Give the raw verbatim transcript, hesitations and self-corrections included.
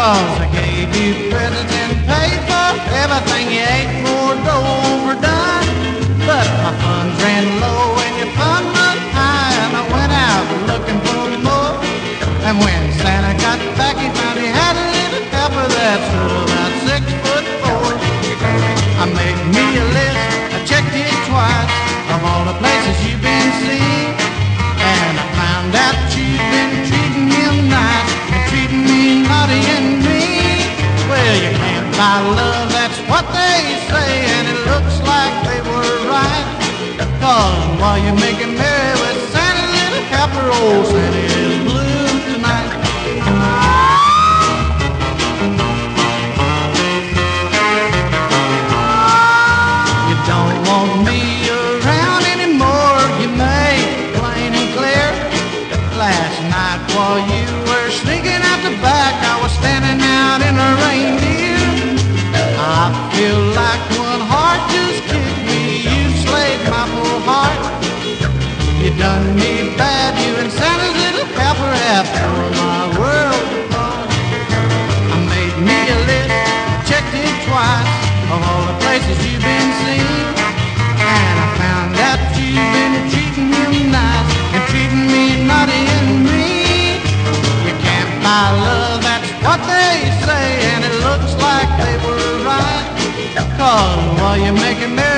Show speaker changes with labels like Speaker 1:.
Speaker 1: 'cause I gave you presents and paid for everything you ate for overdone. But my funds ran low and your fund was high, and I went out looking for more. And when Santa got back, he found he had a little helper that stood about six foot four. I made me a list, I checked it twice, of all the places you've been seen, and I found out you've been treating him nice and treating me naughty and mean. Well, you can't buy love, that's what they say, and it looks like they were right. 'Cause while you're making merry with Santa, little helper, old Santa is blue tonight. You don't want me around anymore, you made plain and clear. Last night while you were sneaking out the back, I was standing out in a reindeer. I feel like one heart just kicked me, you slayed my poor heart. You done me bad, you and Santa's little helper have torn my world apart. I made me a list, checked it twice, of all the places you've been seen, and I found out you've been treating him nice and treating me naughty and mean. You can't buy love, that's what they say, and it looks like they were right. 'Cause while you're making